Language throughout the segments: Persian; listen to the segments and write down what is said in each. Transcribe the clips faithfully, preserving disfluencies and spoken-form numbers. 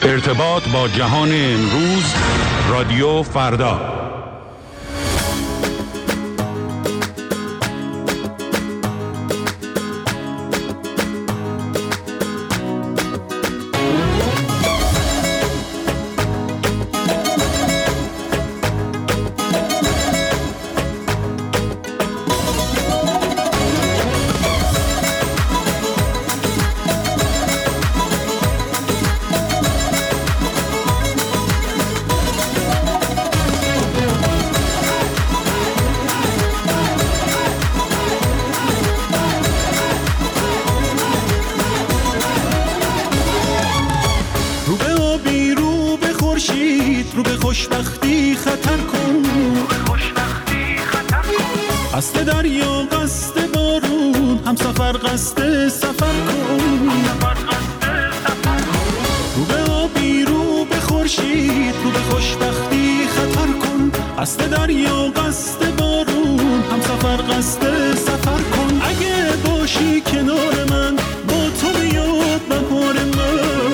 ارتباط با جهان امروز، رادیو فردا. رو به خوشبختی خطر کن، قصد دریا قصد بارون، هم سفر قصد سفر کن. رو به آبی رو به خورشید، رو به خوشبختی خطر کن، قصد دریا قصد بارون، هم سفر قصد سفر کن. اگه باشی کنار من، با تو بیاد بهار من.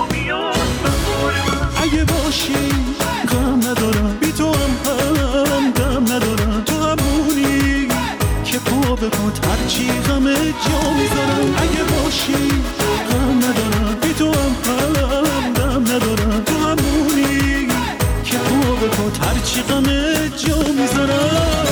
اگه باشی غم ندارم، بی تو هم هم دم ندارم. تو همونی که پا به پات هرچی غم جا میذارم. اگه باشی غم ندارم، بی تو هم هم دم ندارم. تو همونی که پا به پات هرچی غم جا میذارم.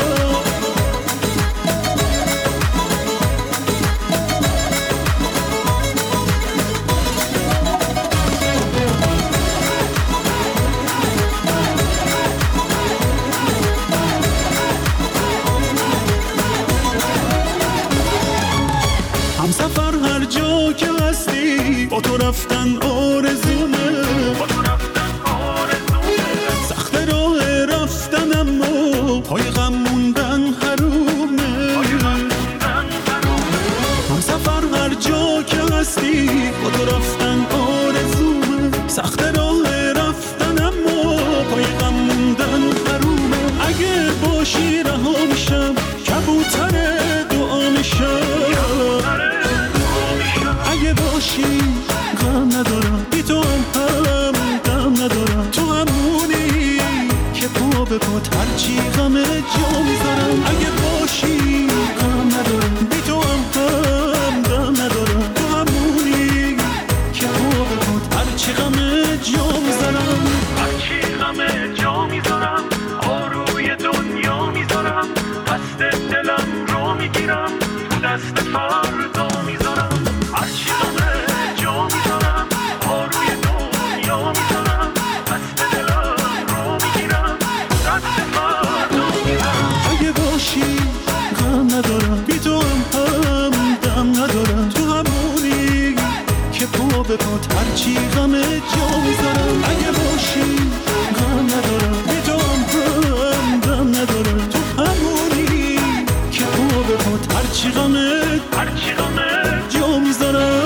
همسفر هر جا که هستی، با تو رفتن آرزومه. سخت راه رفتن اما پای غم موندن حرومه. همسفر هر جا که هستی، با تو رفتن آرزومه. سخت راه رفتن اما پای غم موندن حرومه. اگه باشی رها میشم، کبوتر دعا میشم. اگه باشی غم ندارم، بی تو هم هم غم ندارم. تو همونی که پا به پات هرچی غم جا میذارم. اگه باشی غم ندارم، بی تو هم هم غم ندارم. تو همونی که پا به پات هرچی غم جا میذارم. هرچی غم جا میذارم، آروی دنیا میذارم. دست دلم رو میگیرم، تو دست فردا میذارم. هرچی غم جا میذارم، آروی دنیا میذارم. دست دلم رو میگیرم، دست فردا میذارم. اگه باشی غم ندارم، بی تو هم هم دم ندارم. تو همونی که پا به پات هرچی غم جا میذارم. اگه باشی غم ندارم، بی تو هم هم دم ندارم. تو همونی که پا به پات هرچی غم هرچی غم جا میذارم.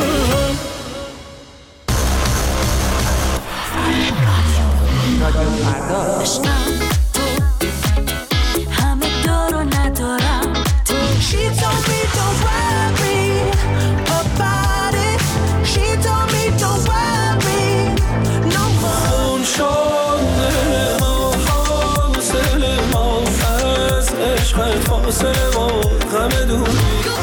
همه دارو ندارم تو. She told me don't worry about it. She told me don't worry no more. اون شده ما حاصل ما از عشقت فاصله ما غم دوری.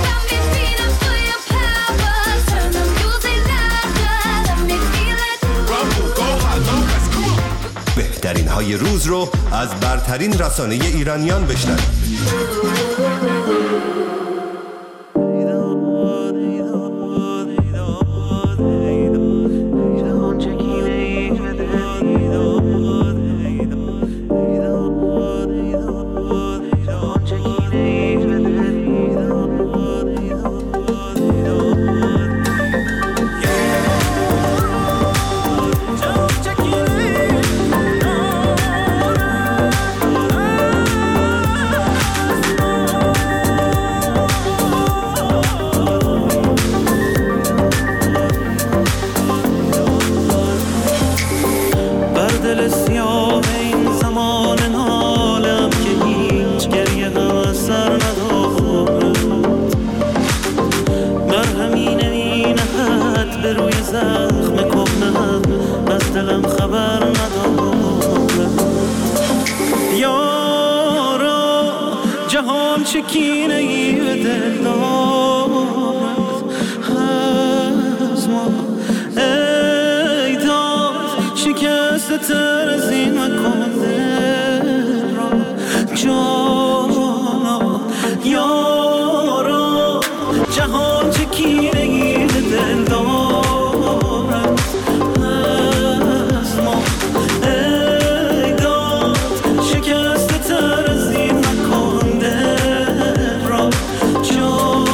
بهترین های روز رو از برترین رسانه ایرانیان بشنوید. زخم کهنم از دلم خبر نداره. یارا جهان چه کینه ای به دل دارد از ما، ای داد شکسته تر از این مکن دل را جانا. یارا جهان چه کینه ای به دل دارد از ما، ای داد شکسته تر از این مکن دل را جانا.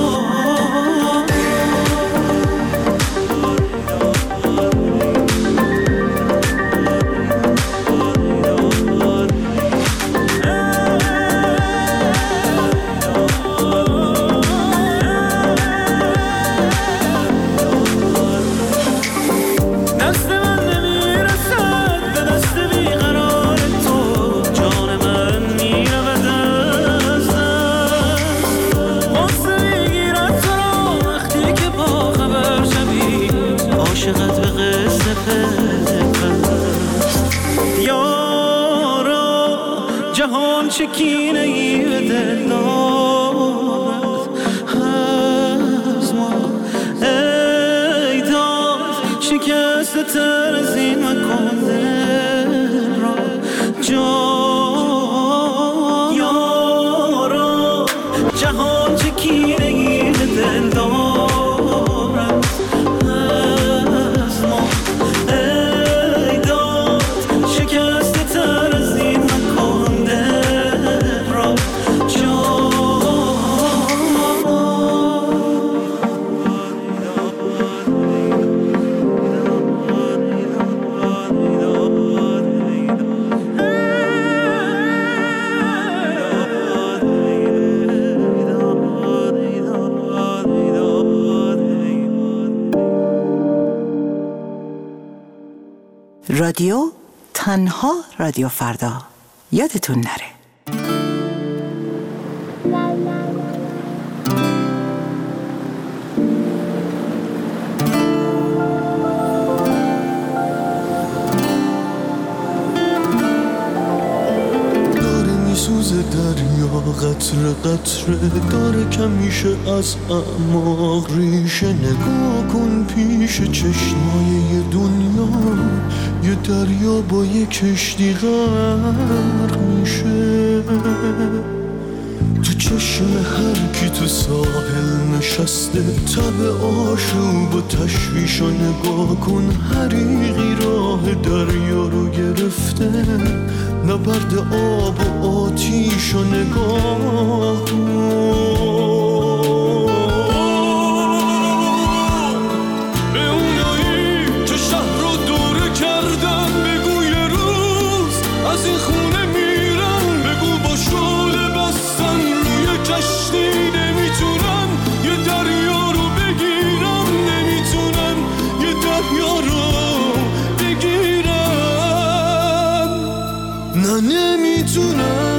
عاشقت به قصه پیوست. یارا جهان چه کینه ای به دل دارد از ما، ای داد شکسته تر از این مکن دل را جان. یارا جهان چه کینه ای به دل دارد رادیو تنها رادیو فردا، یادتون نره. میسوزه دریا قطره قطره، داره کمیشه از اعماق ریشه. نگاه کن پیش چشمای دنیا، یه دریا با یه کشتی غرق میشه. تو چشم هر کی تو ساحل نشسته، تب آشوب و تشویش رو نگاه کن. حریقی راه دریا رو گرفته، نبرد آب و آتیش رو نگاه کن. به اونایی که شهر رو دوره کردن بگو یه روز از این خونه میرن. بگو با شعله بستن روی کشتی نمیتونن یه دریا رو بگیرن، نمیتونن یه دریا رو بگیرن، نه نمیتونن.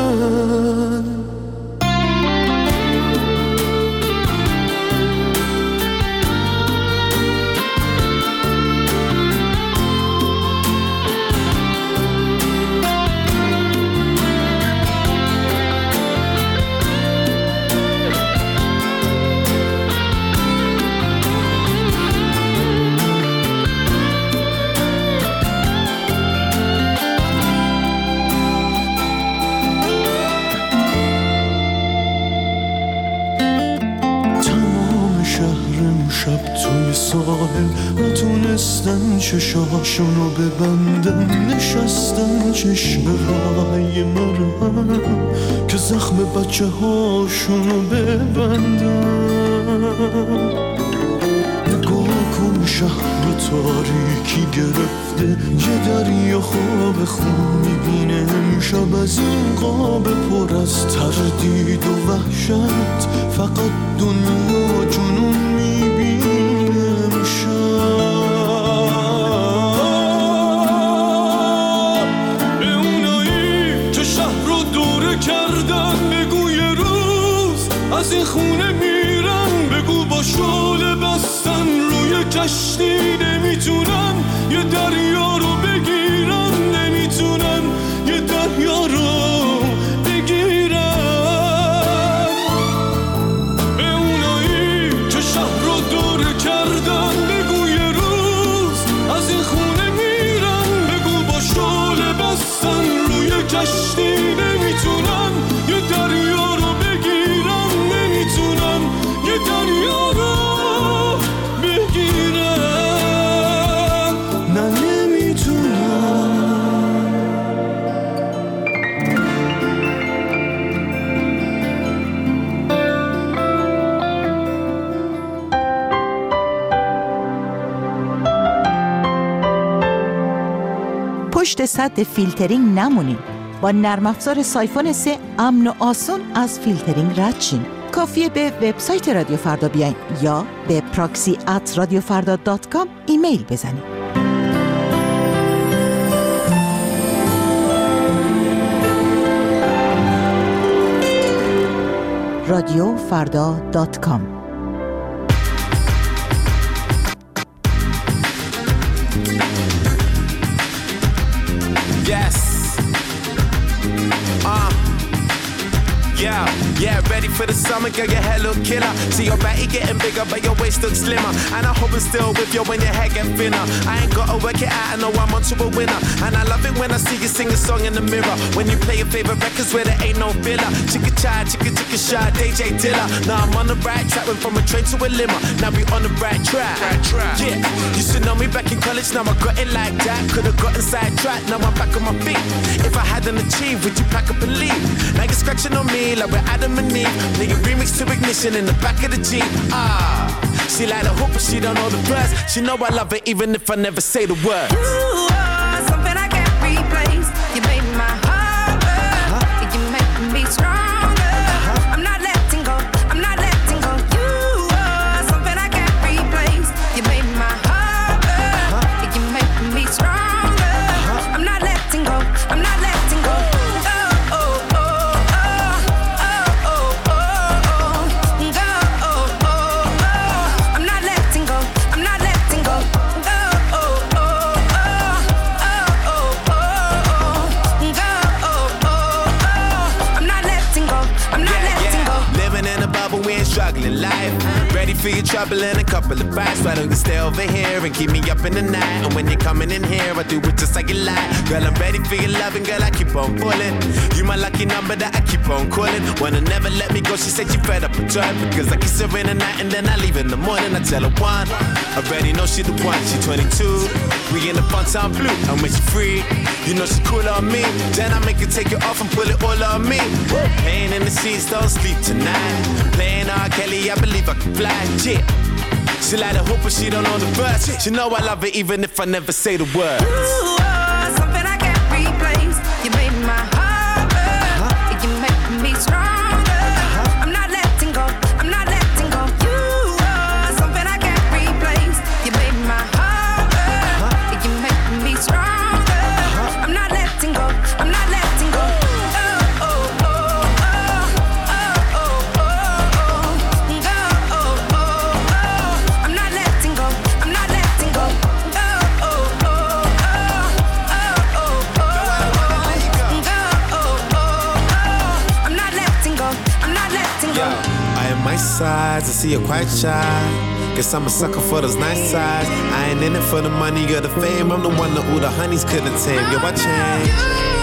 شب توی ساحل نتونستن چشاشونو ببندن، نشستن چشم رای مرم که زخم بچه هاشونو ببندن. نگاه کن شهر تاریکی گرفته، یه دریا خواب خون میبینه امشب. از این قاب پر از تردید و وحشت، فقط دنیا جنون میبینه امشب. به اونایی که شهر رو دوره کردن بگو یه روز از این خونه میرن. بگو با شعله بستن روی کشتی کشتی نمیتونم یه دریا رو بگیرم نمیتونم یه دریا رو بگیرم به اونایی که شهر رو دور کردن بگو یه روز از این خونه میرم بگو با شعله بستن روی کشتی نمیتونم یه دریا رو بگیرم نمیتونم یه دریا رو بگیرم نه نمیتونم پشت سد فیلترینگ نمونین. با نرم افزار سایفون سه امن و آسون از فیلترینگ رد شین. کافیه به وبسایت رادیو فردا بیاین یا به پراکسی ات رادیو فردا دات کام ایمیل بزنید. رادیو فردا دات کام. Yes. Uh. Yeah, yeah, ready for the summer, girl, your hair look killer. See your body getting bigger, but your waist looks slimmer. And I hope it's still with you when your hair get thinner. I ain't gotta work it out, I know I'm onto a winner. And I love it when I see you sing a song in the mirror. When you play your favorite records where there ain't no filler. Chicka chai, chicka chicka shy, D J Dilla. Now I'm on the right track, went from a train to a limo. Now we on the right track. Right track. Yeah, you should know me back in college, now I got it like that. Could've gotten sidetracked, now I'm back on my feet. If I hadn't achieved, would you pack up and leave? Now you're scratching on me like we're Adam and Eve. Nigga remix to Ignition in the back of the Jeep. Ah, she like the hoop but she don't know the words. She know I love it even if I never say the words. You are something I can't replace. You made my heart burn. Uh-huh. You make me stronger. Uh-huh. I'm not letting go. I'm not letting go. You are something I can't replace. You made my heart burn. Uh-huh. You make me stronger. Uh-huh. I'm not letting go. I'm not letting go. Struggling life, ready for your trouble and a couple of bites. Why don't you stay over here and keep me up in the night? And when you're coming in here, I do it just like you like. Girl, I'm ready for your loving, girl, I keep on pulling. You my lucky number that I keep on calling. Wanna never let me go, she said she fed up with time. Because I kiss her in the night and then I leave in the morning. I tell her one, I already know she the one, she twenty-two. We in the fun time blue, and when she free, you know she cool on me. Then I make her take it off and pull it all on me. Pain in the sheets, don't sleep tonight. Playing R. Kelly, I believe I can fly, yeah. She like the hoop but she don't know the words. She know I love it even if I never say the words. You are something I can't replace. You made my heart burn. Uh-huh. You make me stronger. Uh-huh. I'm not letting go. I'm not letting go. You are something I can't replace. You made my heart burn. Uh-huh. You make me stronger. Uh-huh. I'm not letting go. I'm not letting go. My sides, I see you're quite shy. Guess I'm a sucker for those nice sides. I ain't in it for the money or the fame. I'm the one that all the honeys couldn't tame. Yo, I changed.